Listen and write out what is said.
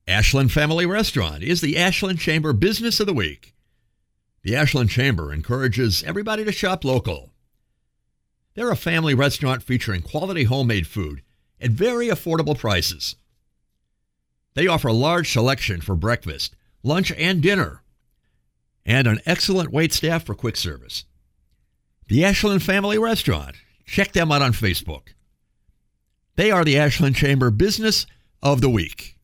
Ashland Family Restaurant is the Ashland Chamber Business of the Week. The Ashland Chamber encourages everybody to shop local. They're a family restaurant featuring quality homemade food at very affordable prices. They offer a large selection for breakfast, lunch, and dinner, and an excellent waitstaff for quick service. The Ashland Family Restaurant. Check them out on Facebook. They are the Ashland Chamber Business of the Week.